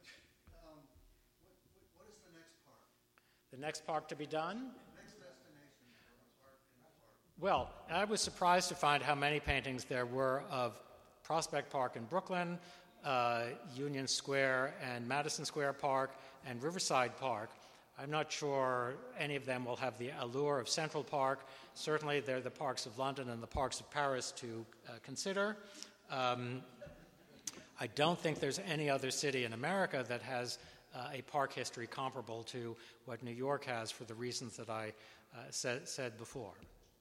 What is the next park? The next park to be done? Next destination for a park in the park? Well, I was surprised to find how many paintings there were of Prospect Park in Brooklyn, Union Square and Madison Square Park, and Riverside Park. I'm not sure any of them will have the allure of Central Park. Certainly, they're the parks of London and the parks of Paris to consider. I don't think there's any other city in America that has a park history comparable to what New York has for the reasons that I said before.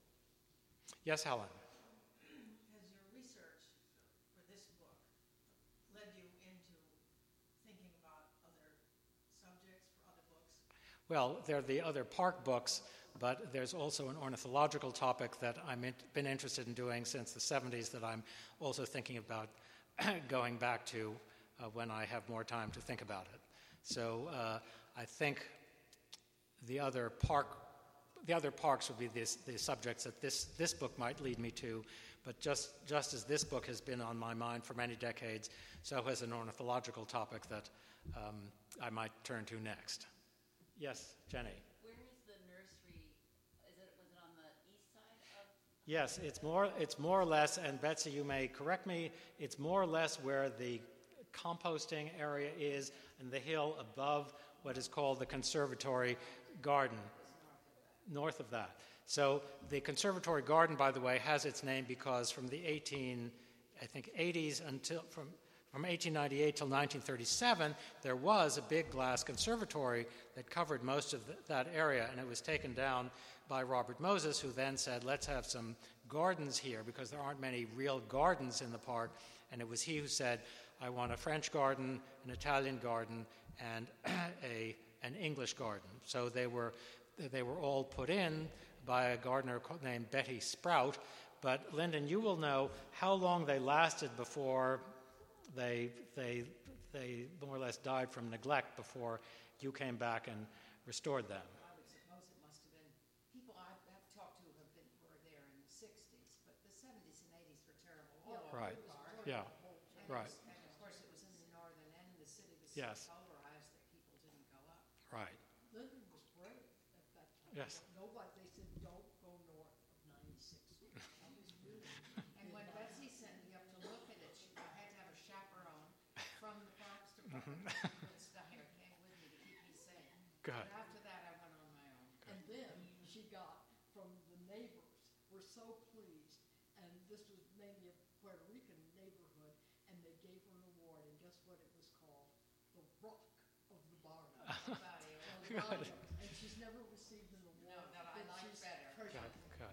Yes, Helen? Has your research for this book led you into thinking about other subjects for other books? Well, there are the other park books, but there's also an ornithological topic that I've been interested in doing since the 70s that I'm also thinking about going back to when I have more time to think about it. So I think the other parks would be the subjects that this book might lead me to, but just as this book has been on my mind for many decades, so has an ornithological topic that I might turn to next. Yes, Jenny. Where is the nursery? Was it on the east side of? Yes, it's more or less, and Betsy, you may correct me, it's more or less where the composting area is in the hill above what is called the Conservatory Garden, north of that. So the Conservatory Garden, by the way, has its name because from the 80s until from 1898 till 1937, there was a big glass conservatory that covered most of that area, and it was taken down by Robert Moses, who then said, let's have some gardens here because there aren't many real gardens in the park, and it was he who said, I want a French garden, an Italian garden, and an English garden. So they were all put in by a gardener named Betty Sprout. But Lyndon, you will know how long they lasted before they more or less died from neglect before you came back and restored them. I would suppose it must have been people I've talked to were there in the 60s, but the 70s and 80s were terrible. Right. Yeah. Right. And of course, it was in the northern end. The city was Yes. so polarized that people didn't go up. Right. Lyndon was brave at that time. Yes. Nobody, they said, don't go north of 96. That was really, And when Betsy sent me up to look at it, I had to have a chaperone from the Parks Department. Steiner came with me to keep me safe. Good. But after that, I went on my own. and then she got from the neighbors, were so pleased, and this was mainly a Puerto Rican neighborhood, and they gave her an award, and guess what it was called? The Rock of the Barrio. Everybody, Good. And she's never received an award. No, that I but like she's better. treasured. Good.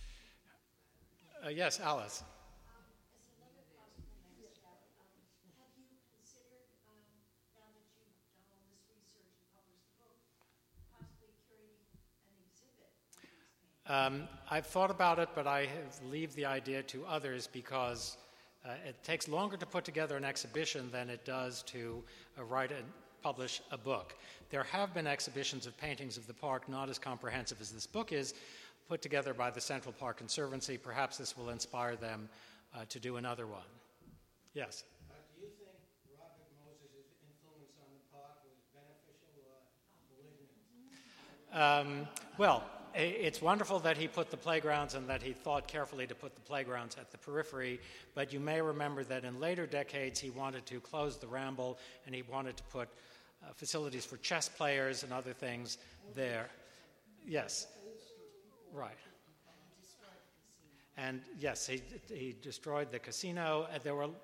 Yes, Alice. As another possible next step, have you considered, now that you've done all this research and published the book, possibly curating an exhibit of these paintings? I've thought about it, but I have leave the idea to others because it takes longer to put together an exhibition than it does to write publish a book. There have been exhibitions of paintings of the park, not as comprehensive as this book is, put together by the Central Park Conservancy. Perhaps this will inspire them to do another one. Yes? Do you think Robert Moses' influence on the park was beneficial or malignant? Well, it's wonderful that he put the playgrounds and that he thought carefully to put the playgrounds at the periphery, but you may remember that in later decades he wanted to close the Ramble and he wanted to put facilities for chess players and other things there. Yes, right. And yes, he destroyed the casino. There were,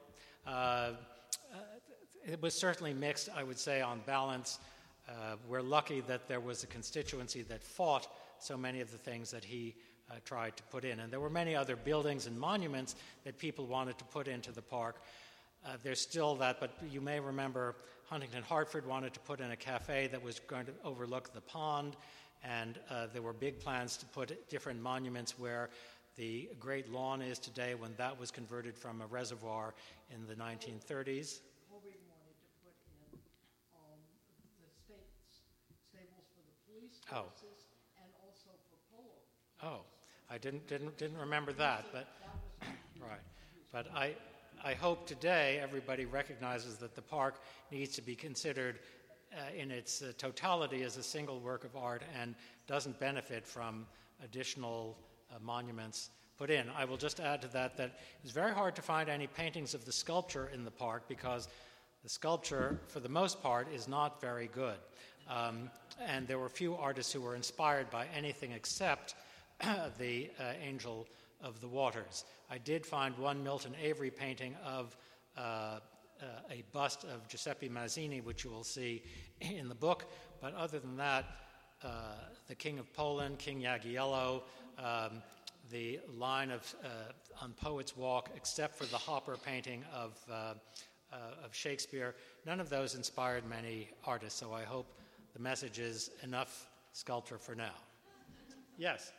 it was certainly mixed, I would say, on balance. We're lucky that there was a constituency that fought so many of the things that he tried to put in. And there were many other buildings and monuments that people wanted to put into the park. There's still that, but you may remember Huntington Hartford wanted to put in a cafe that was going to overlook the pond, and there were big plans to put different monuments where the Great Lawn is today when that was converted from a reservoir in the 1930s. Holding wanted to put in the stables for the police forces and also for polo. Oh, I didn't remember that, but right. But I hope today everybody recognizes that the park needs to be considered in its totality as a single work of art and doesn't benefit from additional monuments put in. I will just add to that it's very hard to find any paintings of the sculpture in the park because the sculpture, for the most part, is not very good. And there were few artists who were inspired by anything except the Angel of the Waters. I did find one Milton Avery painting of a bust of Giuseppe Mazzini, which you will see in the book. But other than that, the King of Poland, King Jagiello, the line of on Poet's Walk, except for the Hopper painting of Shakespeare, none of those inspired many artists. So I hope the message is enough sculpture for now. Yes?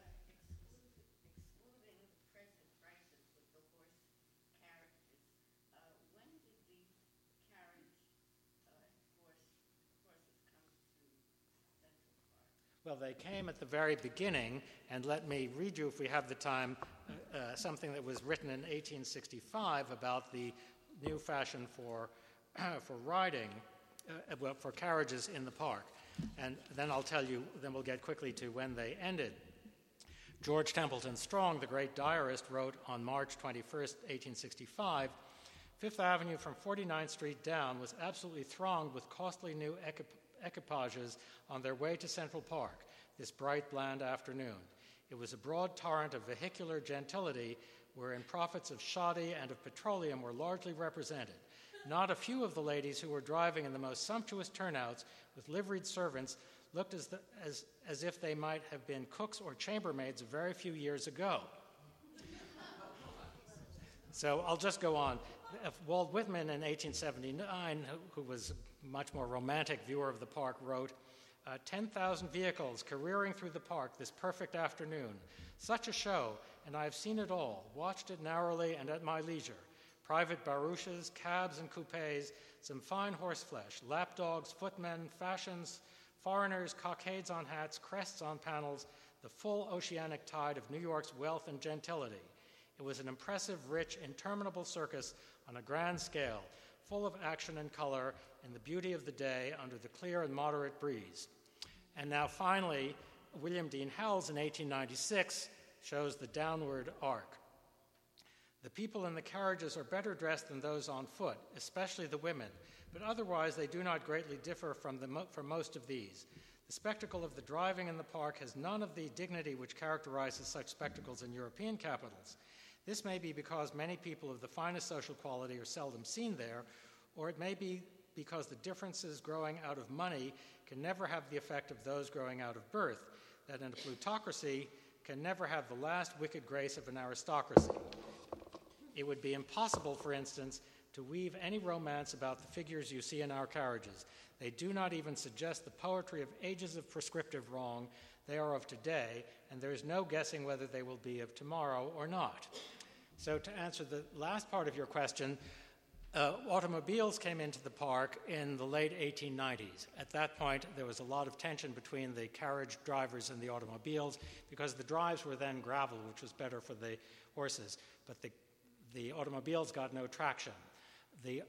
Well, they came at the very beginning, and let me read you, if we have the time, something that was written in 1865 about the new fashion for riding, for carriages in the park. And then I'll tell you, then we'll get quickly to when they ended. George Templeton Strong, the great diarist, wrote on March 21st, 1865, Fifth Avenue from 49th Street down was absolutely thronged with costly new equipages on their way to Central Park this bright, bland afternoon. It was a broad torrent of vehicular gentility wherein profits of shoddy and of petroleum were largely represented. Not a few of the ladies who were driving in the most sumptuous turnouts with liveried servants looked as if they might have been cooks or chambermaids a very few years ago. So I'll just go on. Walt Whitman in 1879, who was a much more romantic viewer of the park, wrote, 10,000 vehicles careering through the park this perfect afternoon. Such a show, and I have seen it all, watched it narrowly and at my leisure. Private barouches, cabs and coupes, some fine horseflesh, lapdogs, footmen, fashions, foreigners, cockades on hats, crests on panels, the full oceanic tide of New York's wealth and gentility. It was an impressive, rich, interminable circus on a grand scale, full of action and color in the beauty of the day under the clear and moderate breeze. And now finally, William Dean Howells in 1896 shows the downward arc. The people in the carriages are better dressed than those on foot, especially the women, but otherwise they do not greatly differ from most of these. The spectacle of the driving in the park has none of the dignity which characterizes such spectacles in European capitals. This may be because many people of the finest social quality are seldom seen there, or it may be because the differences growing out of money can never have the effect of those growing out of birth, that in a plutocracy can never have the last wicked grace of an aristocracy. It would be impossible, for instance, to weave any romance about the figures you see in our carriages. They do not even suggest the poetry of ages of prescriptive wrong. They are of today, and there is no guessing whether they will be of tomorrow or not. So to answer the last part of your question, Automobiles came into the park in the late 1890s. At that point, there was a lot of tension between the carriage drivers and the automobiles because the drives were then gravel, which was better for the horses, but the automobiles got no traction. The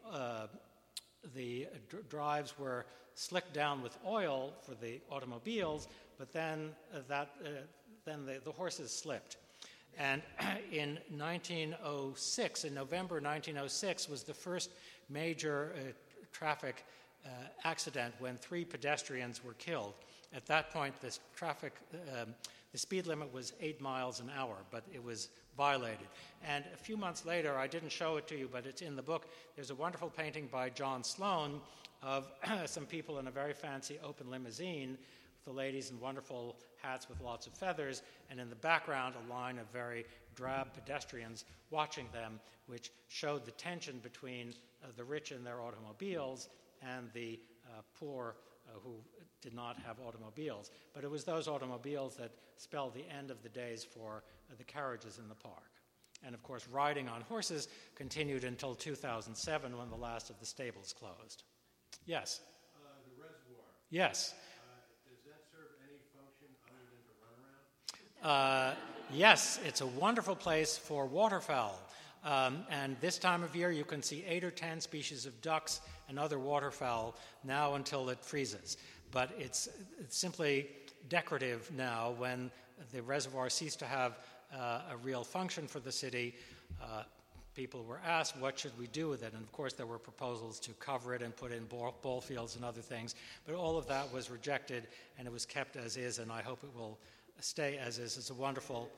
drives were slicked down with oil for the automobiles, but then the horses slipped. And in 1906, in November 1906, was the first major traffic accident when 3 pedestrians were killed. At that point, the speed limit was 8 miles an hour, but it was violated. And a few months later, I didn't show it to you, but it's in the book, there's a wonderful painting by John Sloan of some people in a very fancy open limousine, the ladies in wonderful hats with lots of feathers, and in the background a line of very drab pedestrians watching them, which showed the tension between the rich in their automobiles and the poor who did not have automobiles. But it was those automobiles that spelled the end of the days for the carriages in the park. And of course, riding on horses continued until 2007 when the last of the stables closed. Yes? The reservoir. Yes. Does that serve any function other than to run around? Yes, it's a wonderful place for waterfowl. And this time of year, you can see 8 or 10 species of ducks and other waterfowl now until it freezes. But it's simply decorative now when the reservoir ceased to have a real function for the city. People were asked, what should we do with it? And of course, there were proposals to cover it and put in ball fields and other things. But all of that was rejected, and it was kept as is, and I hope it will stay as is. It's a wonderful...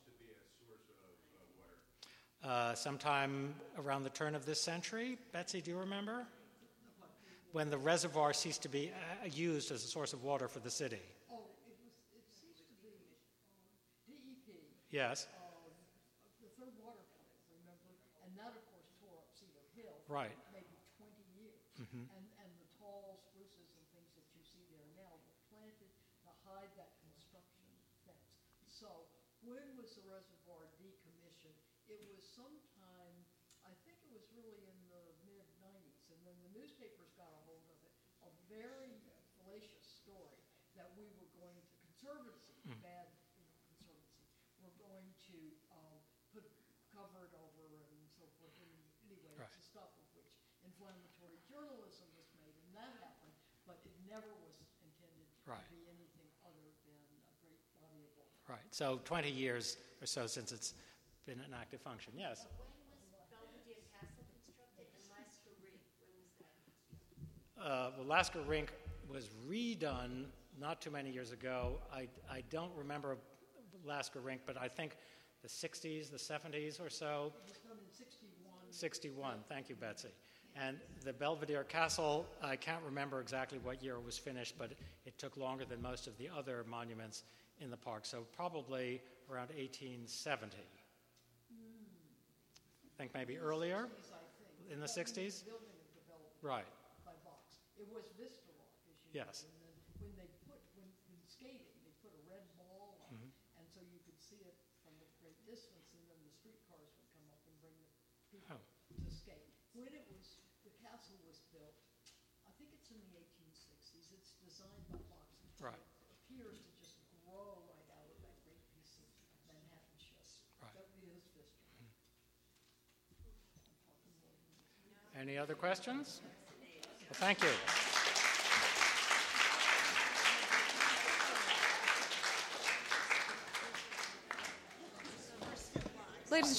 sometime around the turn of this century. Betsy, do you remember? When the reservoir ceased to be used as a source of water for the city. Oh, it ceased to be DEP. Yes. The third water plant, remember? And that, of course, tore up Cedar Hill. Right. Maybe 20 years. Mm-hmm. And the tall spruces and things that you see there now were planted to hide that construction fence. So when was the reservoir decommissioned? It was sometime, I think it was really in the mid-90s, and then the newspapers got a hold of it, a very fallacious story that we were going to, conservancy, bad conservancy, we're going to put cover it over and so forth. And anyway, Right. it's the stuff of which inflammatory journalism was made, and that happened, but it never was intended Right. to be anything other than a great body of water. Right. So 20 years or so since it's been an active function. Yes. When was Belvedere Castle constructed and Lasker Rink? When was that? The Lasker Rink was redone not too many years ago. I don't remember Lasker Rink, but I think the 60s, the 70s or so. It was done in 61. 61. Thank you, Betsy. And the Belvedere Castle, I can't remember exactly what year it was finished, but it took longer than most of the other monuments in the park, so probably around 1870. I think maybe earlier, in the 60s? Building and development Right. by Box. It was Vista Rock, as you Yes. know. And then when they put, when skating, they put a red ball on, and so you could see it from a great distance, and then the streetcars would come up and bring the people to skate. When it was, the castle was built, I think it's in the 1860s. It's designed by Box. Right. It appears to just grow right out of that great piece of Manhattanshire. Right. That is Vista. Any other questions? Well, thank you. Ladies and